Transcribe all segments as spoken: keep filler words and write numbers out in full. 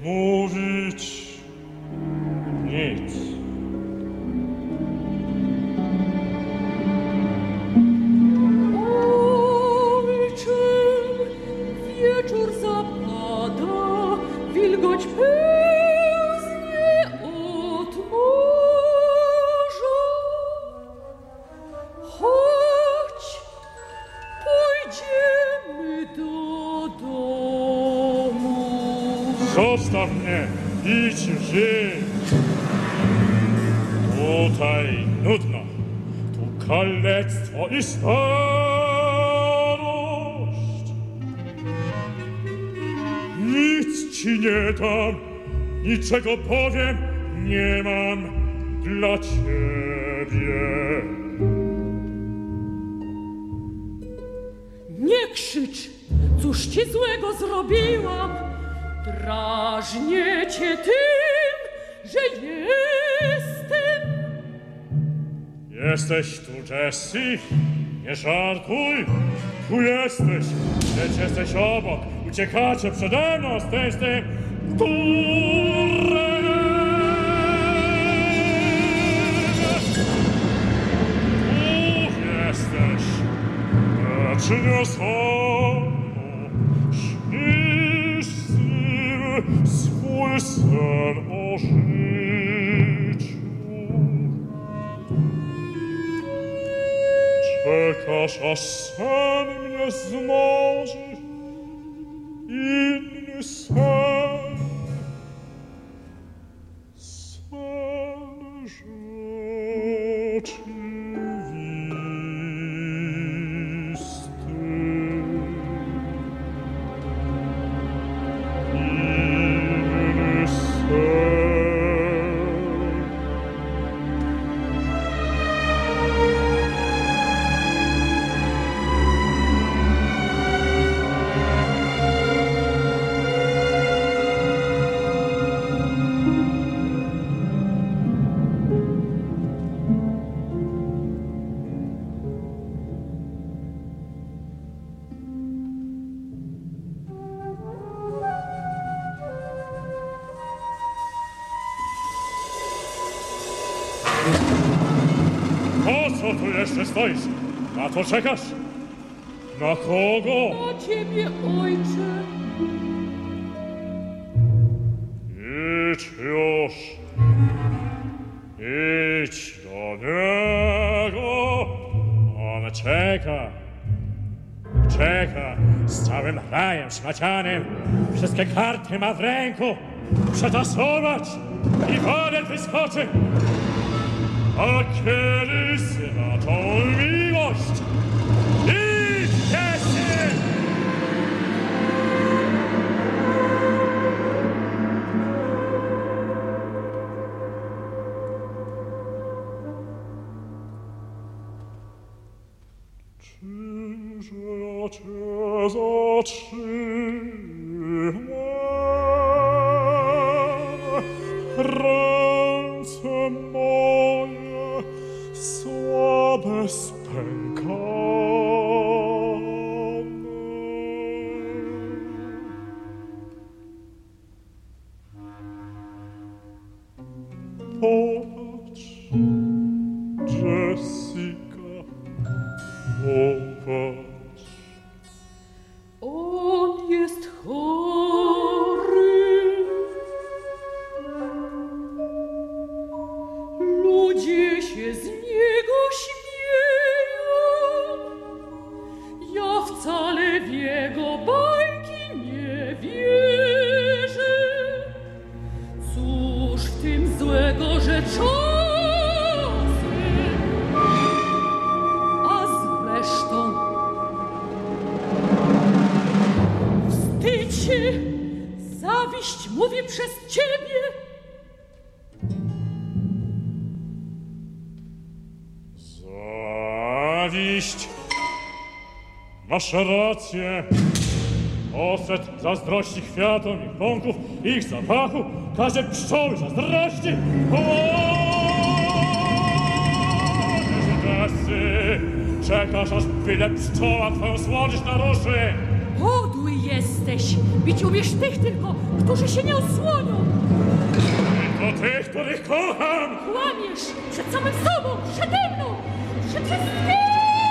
mówić nic. Ojcze, wieczór zapada, wilgoć pełznie od morza. Chodź, pójdziemy do domu. Zostaw mnie, idź żyć. Tutaj nudno, tu kalectwo i starość. Nic ci nie dam, niczego powiem nie mam dla ciebie. Nie krzycz, cóż ci złego zrobiłam? Drażnię cię tym, że jestem. Jesteś tu, Jessie? Nie żartuj! Tu jesteś! Lecz jesteś obok! Uciekacie przede mną z tym, z tym... Durem! Tu jesteś! Lecz nie sam! Śnisz siły swój sen o życiu. Czekasz, aż sen mnie zmoży, inny sen, sen rzeczywisty. Inny sen. Po co tu jeszcze stoisz? Na to czekasz? Na kogo? Na ciebie, ojcze. Idź już. Idź do niego. On czeka. Czeka z całym rajem szmacianym. Wszystkie karty ma w ręku. Przetasować i wodę wyskoczy. A kielisy na tą miłość. Idź, Jessie! Czyże ja cię zatrzymam? Ręce moje słabe spękane. Popatrz, Jessica, popatrz. On jest chory. Ludzie się z niego śmieją. Ja wcale w jego bajki nie wierzę. Cóż w tym złego, że czasem, a zresztą wstydź się, zawiść mówi przez ciebie. Zawiść. Masz rację. Oset zazdrości kwiatom i pąków, ich zapachu, każe pszczoły zazdrości. O, Jessie, czekasz, aż byle pszczoła twoją słodycz naruszy. Podły jesteś. Bić umiesz tych tylko, którzy się nie osłonią. Tylko tych, których kocham! Kłamiesz przed samym sobą, przede mną, przed wszystkimi!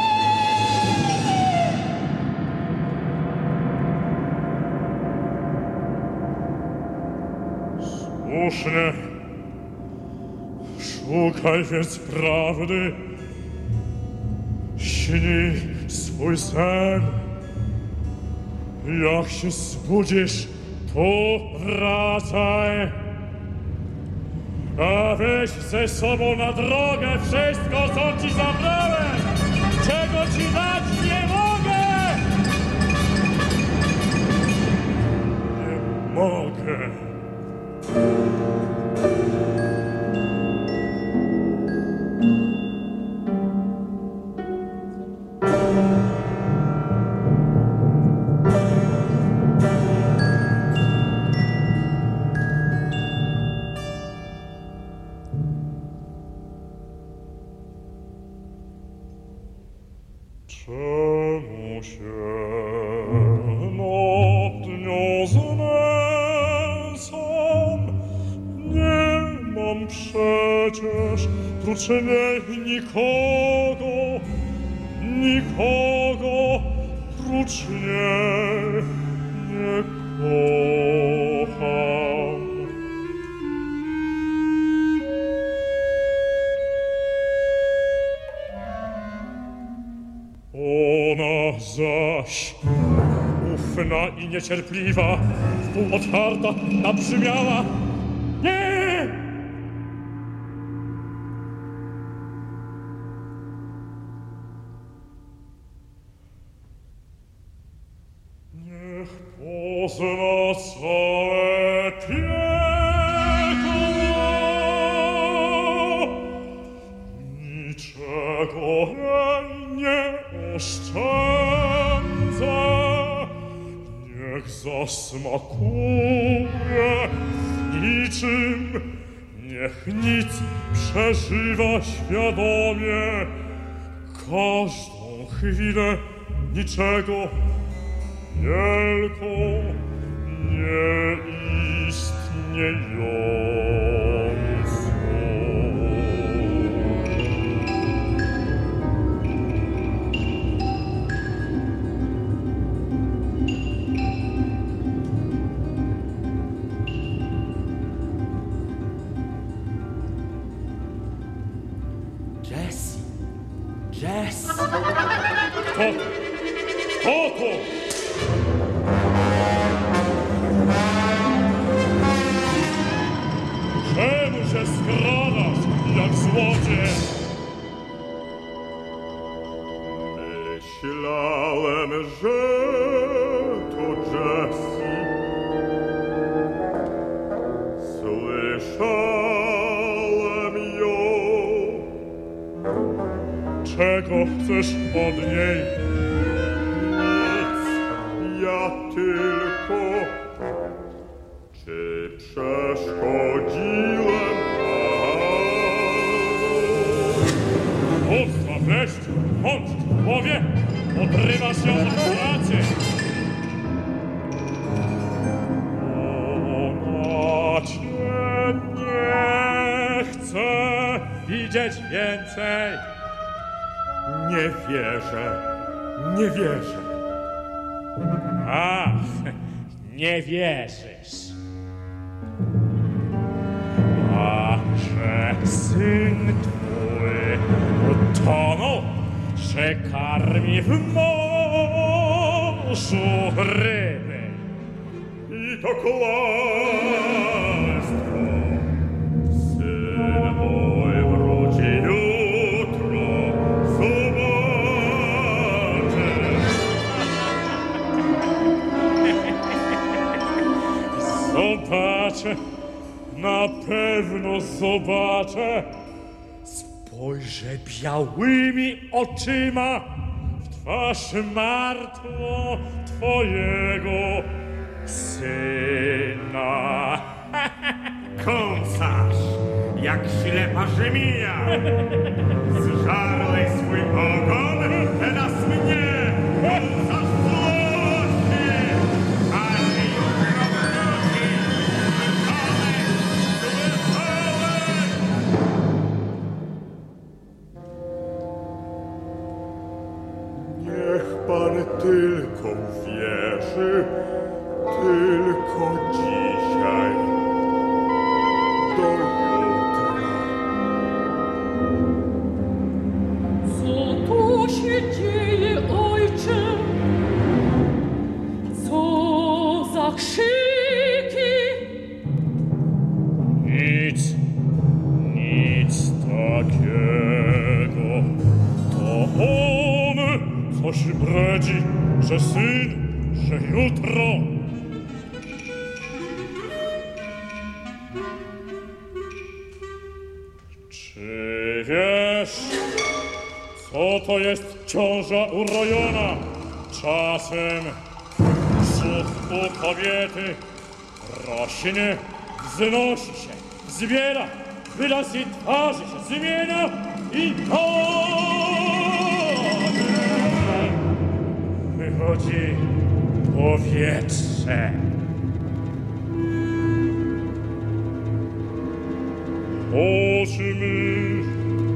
Słusznie. Szukaj więc prawdy. Śnij swój sen. Jak się zbudzisz, to wracaj. A weź ze sobą na drogę wszystko, co ci zabrałem, czego ci dać nie mogę. Nie mogę. Czemu się nad nią znęcam? Nie mam przecież prócz niej nikogo, nikogo prócz niej nie kocham. Ona zaś, ufna i niecierpliwa, wpół otwarta, nabrzmiała. Nie! Niech pozna całe piekło, niczego jej nie oszczędza. Niech zasmakuje niczym, niech nic przeżywa świadomie. Każdą chwilę niczego wielką, nieistniejącą. Jessie, Jess. Kto? Kto to? Czemu się skradasz, jak złodziej? Myślałem, że to Jessie. Słyszałem ją. Czego chcesz od niej? Nic, ja tylko. Czy przeszkodziłem panu? Chłopstwa wreszcie, bądź w głowie, odrywasz ją od pracy. Ona cię nie chce widzieć więcej. Nie wierzę, nie wierzę. Ach, nie wierzysz. A że syn twój utonął, że karmi w morzu ryby. I to kłamstwo. Syn mój wróci jutro, zobaczysz. Zobaczę, na pewno zobaczę. Spojrzę białymi oczyma w twarz martwą twojego syna. Kąsasz, jak ślepa żmija. Zżarłeś swój ogon, teraz mnie kąsasz złośnie. ktoś bredzi, że syn, że jutro. Czy wiesz, co to jest ciąża urojona? Czasem brzuch u kobiety rośnie, wznosi się, zbiera, wyraz jej twarzy się zmienia i nagle wychodzi powietrze. Chodźmy,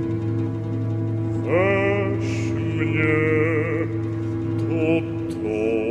weź mnie do domu.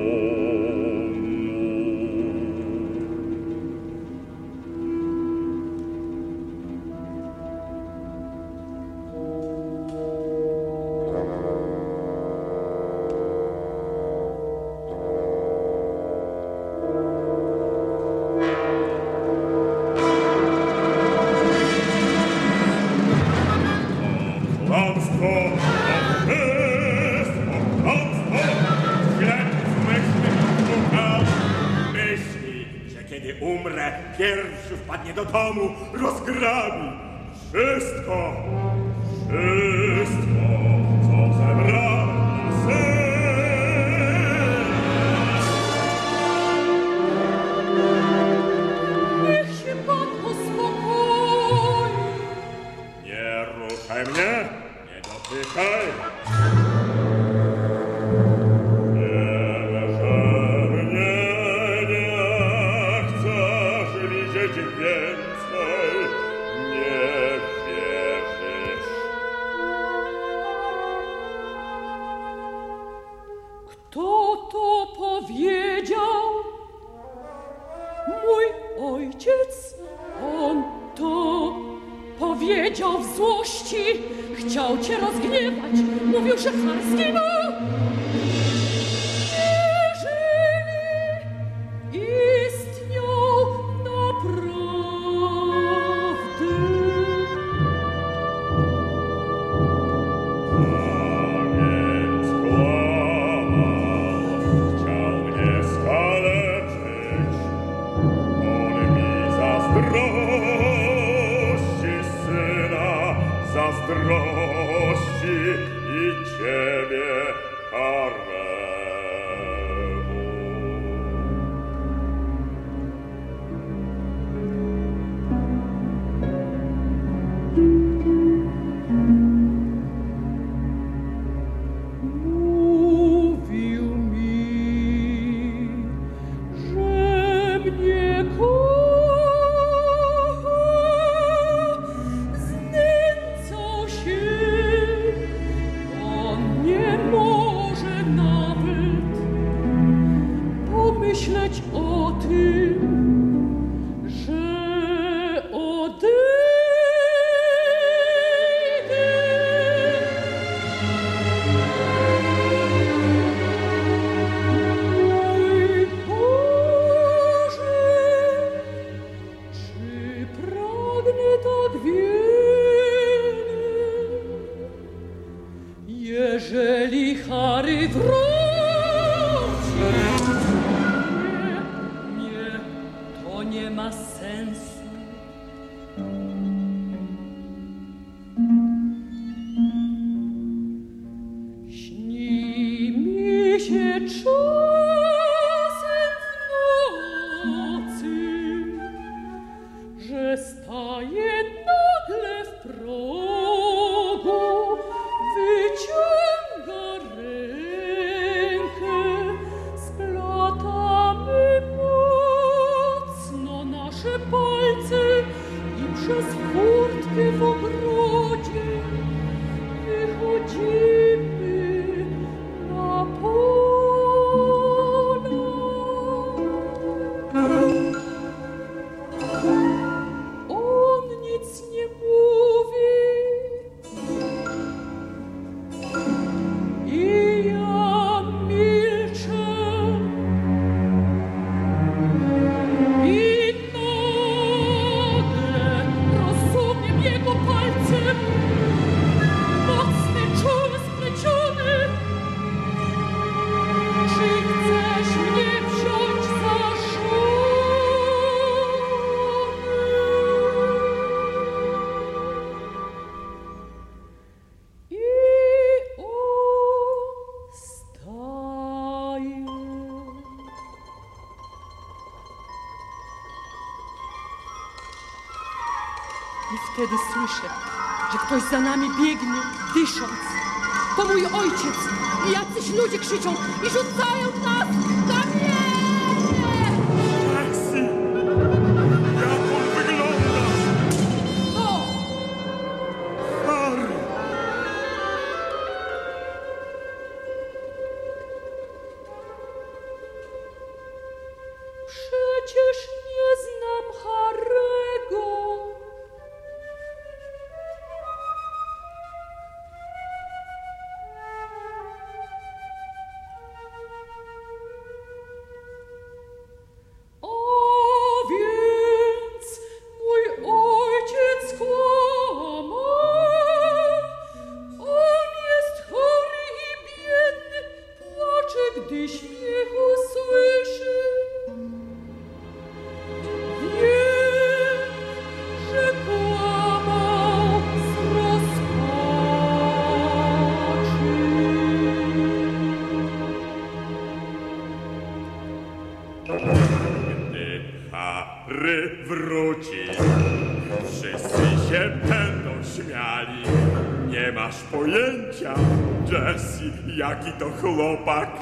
Pierwszy wpadnie do domu, rozgrabi wszystko, wszystko, co zebrałem na sen. Niech się Pan uspokoi. Nie ruszaj mnie, nie dotykaj. Kto to powiedział? Mój ojciec, on to powiedział w złości. Chciał cię rozgniewać, mówił, że Charski ma. Jeżeli istniał naprawdę. Zazdrości i ciebie karemu. Mówił mi, że mnie kocha, znęcał się. On nie może nawet pomyśleć o tym, że odejdę. Mój Boże, czy pragnę tak wiele? Jeżeli Harry wróci, nie, nie, to nie ma sensu. Śni mi się czasem w nocy, że staje nagle w progu, wyciąga rękę, splatamy mocno nasze palce i przez furtkę w ogrodzie wychodzimy na pola. On nic nie mówi i ja milczę. I nagle rozumiem jego palcem mocny, czuły I wtedy słyszę, że ktoś za nami biegnie, dysząc. To mój ojciec i jacyś ludzie krzyczą i rzucają nas kamienie! Jessie! Jak on wygląda? O! Harry! Przecież nie znam Harry'ego. O więc mój ojciec kłamał. On jest chory i biedny, płacze, gdy śmiechu słyszy. Wiem, że kłamał z rozpaczy. Gdy Harry wróci, wszyscy się będą śmiali. Nie masz pojęcia, Jessie, jaki to chłopak.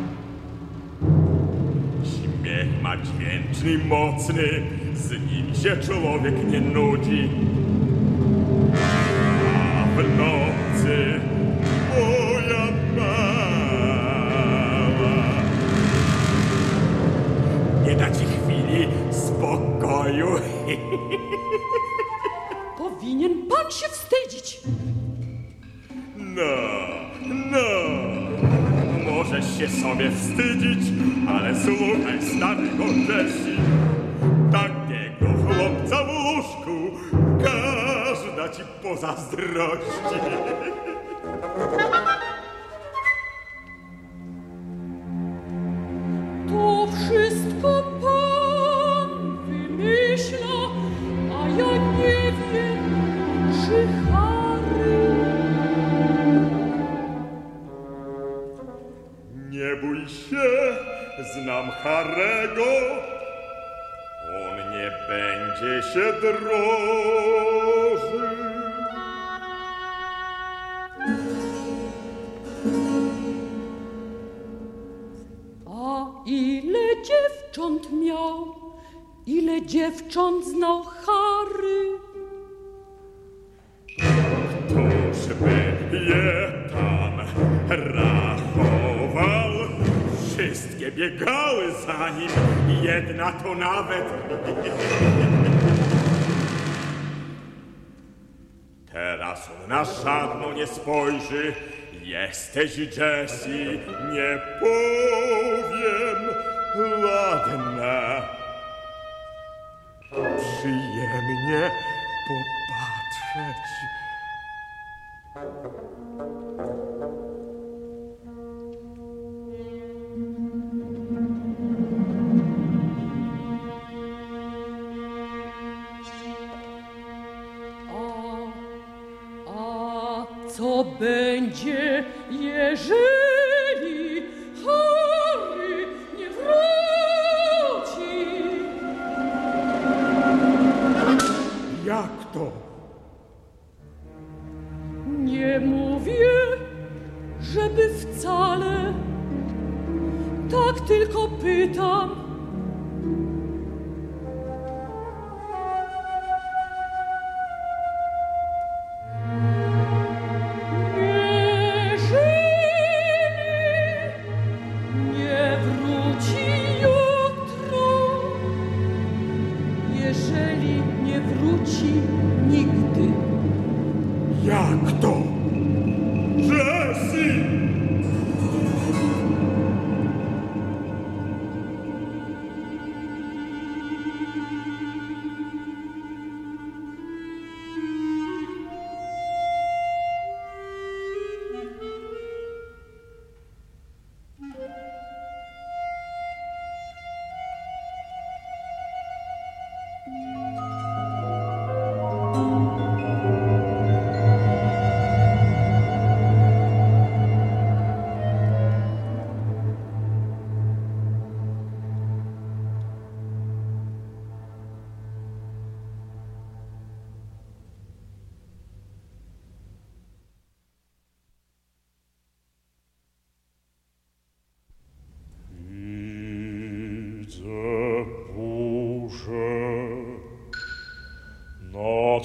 Śmiech ma dźwięczny i mocny, z nim się człowiek nie nudzi. A w nocy, moja mała, nie da ci chwili spokoju. Powinien pan się wstydzić. No, no, możesz się sobie wstydzić, ale słuchaj starego Jessie, takiego chłopca w łóżku każda ci pozazdrości. To wszystko pan wymyśla, a ja nie wiem, czy Harry. Nie bój się, znam Harego. On nie będzie się drożył. A ile dziewcząt miał, ile dziewcząt znał Harry. Któż by je tam rachował? Wszystkie biegały za nim, jedna to nawet. Teraz on na żadną nie spojrzy. Jesteś, Jessie, nie powiem, ładna. Przyjemnie popatrzeć. A co będzie, jeżeli Harry nie wróci? Jak to? Nie mówię, żeby wcale. Tak tylko pytam. Jak to? Jessie!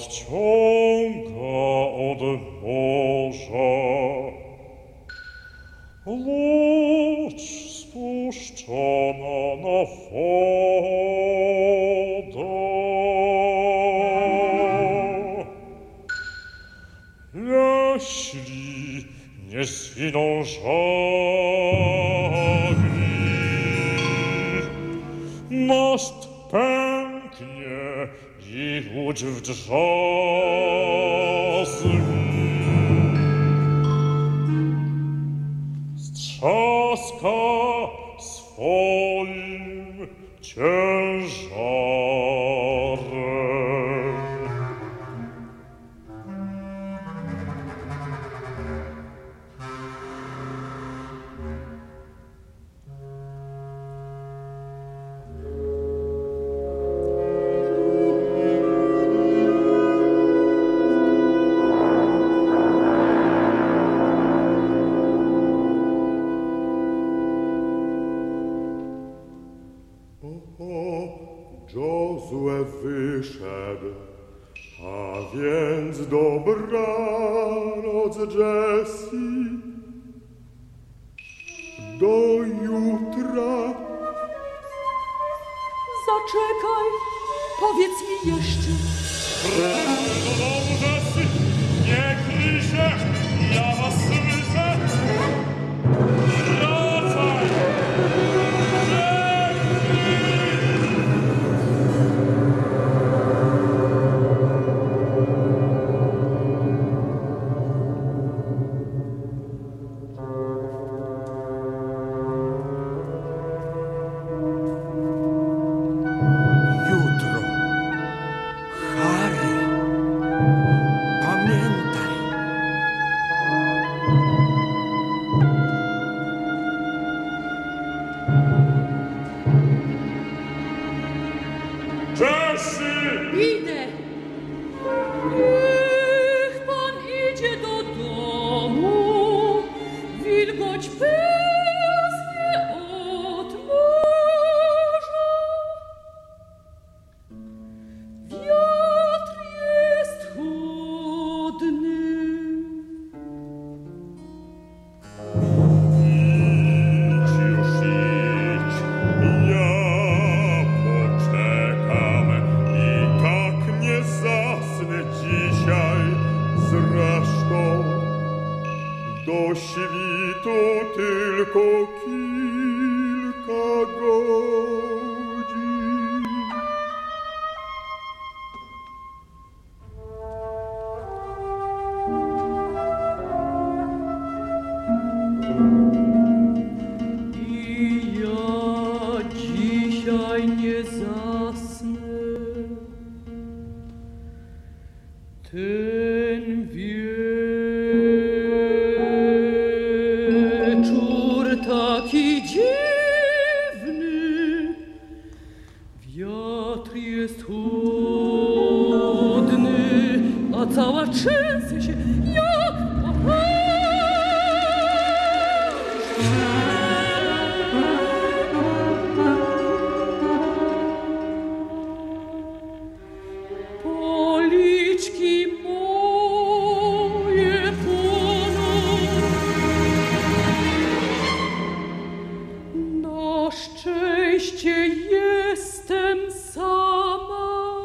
odciąga od morza. Łódź spuszczona na wodę. Jeśli nie zwiną żagli, most pęknie i łódź wdrzazgi. Strzaska swoim ciężarem. Jozue wyszedł, a więc dobranoc, Jessie. Do jutra. Zaczekaj, powiedz mi jeszcze. Wracaj do domu, Jessie! Nie kryj się! Ja was słyszę! Wracaj! Jutro. Harry, pamiętaj. Jessie! Idę. Niech pan idzie do domu. Wilgoć pełznie od morza. Wiatr jest chłodny. Idź już idź, ja poczekam i tak nie zasnę dzisiaj. Zresztą do świtu tylko kilka godzin. I ja dzisiaj nie zasnę. Ten wieczór taki dziwny, wiatr jest chłodny, a cała trzęsę się jak policzki moje płoną. Na szczęście jestem sama.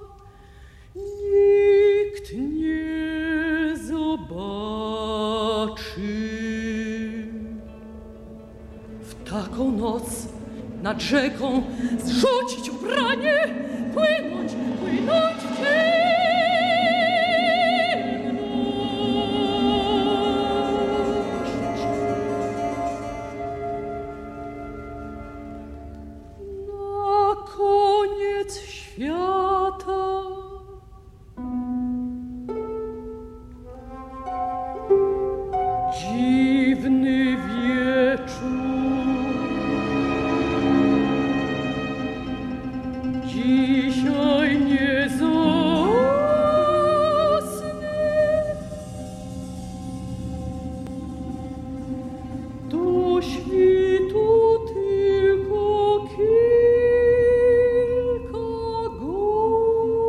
Nikt nie zobaczy. W taką noc nad rzeką zrzucić ubranie, płynąć, płynąć w ciemność. Na koniec świata. Dziwny wieczór. Dzisiaj nie zasnę. Do świtu tylko kilka godzin.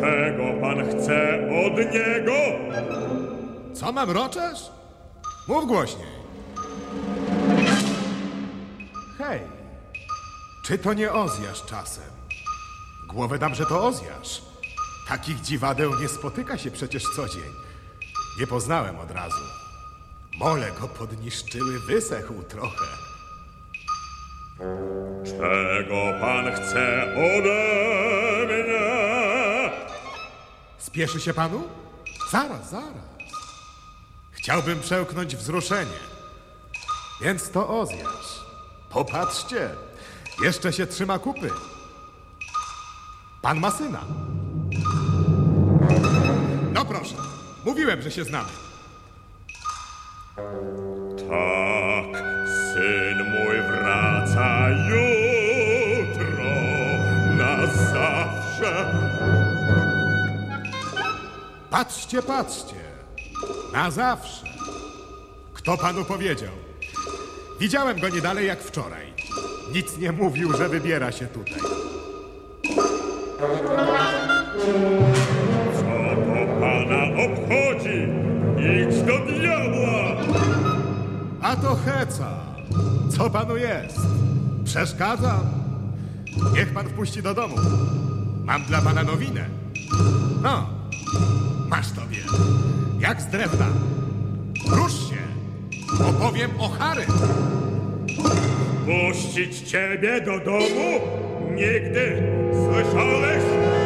Czego pan chce od niego? Co mam roczesz? Mów głośniej. Hej, czy to nie Ozjasz czasem? Głowę dam, że to Ozjasz. Takich dziwadeł nie spotyka się przecież co dzień. Nie poznałem od razu. Mole go podniszczyły, wysechł trochę. Czego pan chce ode mnie? Spieszy się panu? Zaraz, zaraz. Chciałbym przełknąć wzruszenie. Więc to Ozjasz. Popatrzcie, jeszcze się trzyma kupy. Pan ma syna. No proszę, mówiłem, że się znamy. Tak, syn mój wraca jutro na zawsze. Patrzcie, patrzcie. Na zawsze. Kto panu powiedział? Widziałem go nie dalej jak wczoraj. Nic nie mówił, że wybiera się tutaj. Co to pana obchodzi? Idź do diabła! A to heca. Co panu jest? Przeszkadzam? Niech pan wpuści do domu. Mam dla pana nowinę. No, masz tobie. Jak z drewna. Rusz się. Opowiem o Harry. Puścić ciebie do domu? Nigdy! Słyszałeś?